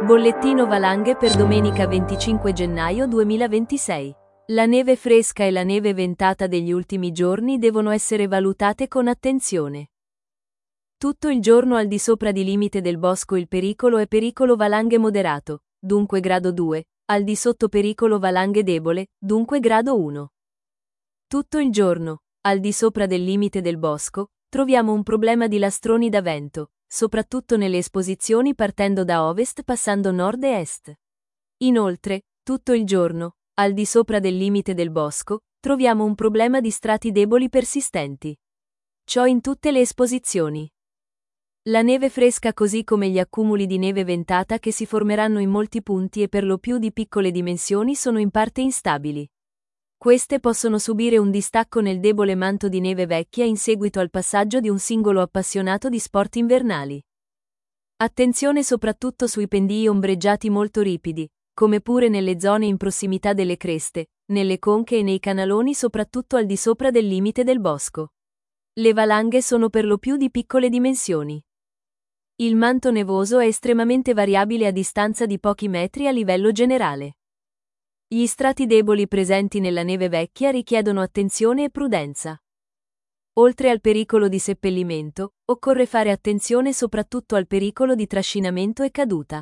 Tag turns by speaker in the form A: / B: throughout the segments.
A: Bollettino valanghe per domenica 25 gennaio 2026. La neve fresca e la neve ventata degli ultimi giorni devono essere valutate con attenzione. Tutto il giorno al di sopra di limite del bosco il pericolo è pericolo valanghe moderato, dunque grado 2, al di sotto pericolo valanghe debole, dunque grado 1. Tutto il giorno, al di sopra del limite del bosco, troviamo un problema di lastroni da vento, soprattutto nelle esposizioni partendo da ovest passando nord e est. Inoltre, tutto il giorno, al di sopra del limite del bosco, troviamo un problema di strati deboli persistenti. Ciò in tutte le esposizioni. La neve fresca così come gli accumuli di neve ventata che si formeranno in molti punti e per lo più di piccole dimensioni sono in parte instabili. Queste possono subire un distacco nel debole manto di neve vecchia in seguito al passaggio di un singolo appassionato di sport invernali. Attenzione soprattutto sui pendii ombreggiati molto ripidi, come pure nelle zone in prossimità delle creste, nelle conche e nei canaloni soprattutto al di sopra del limite del bosco. Le valanghe sono per lo più di piccole dimensioni. Il manto nevoso è estremamente variabile a distanza di pochi metri a livello generale. Gli strati deboli presenti nella neve vecchia richiedono attenzione e prudenza. Oltre al pericolo di seppellimento, occorre fare attenzione soprattutto al pericolo di trascinamento e caduta.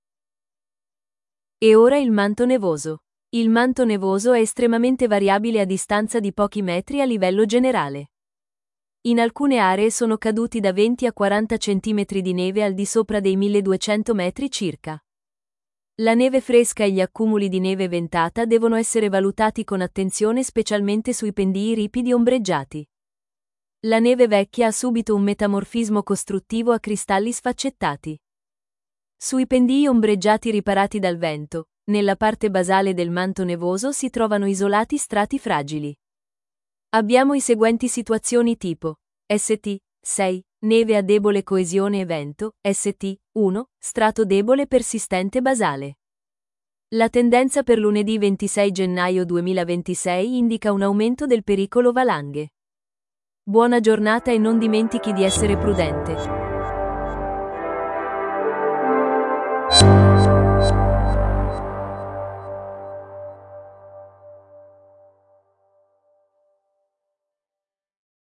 A: E ora il manto nevoso. Il manto nevoso è estremamente variabile a distanza di pochi metri a livello generale. In alcune aree sono caduti da 20 a 40 cm di neve al di sopra dei 1200 metri circa. La neve fresca e gli accumuli di neve ventata devono essere valutati con attenzione specialmente sui pendii ripidi ombreggiati. La neve vecchia ha subito un metamorfismo costruttivo a cristalli sfaccettati. Sui pendii ombreggiati riparati dal vento, nella parte basale del manto nevoso si trovano isolati strati fragili. Abbiamo i seguenti situazioni tipo ST 6, neve a debole coesione e vento, ST 1, strato debole persistente basale. La tendenza per lunedì 26 gennaio 2026 indica un aumento del pericolo valanghe. Buona giornata e non dimentichi di essere prudente.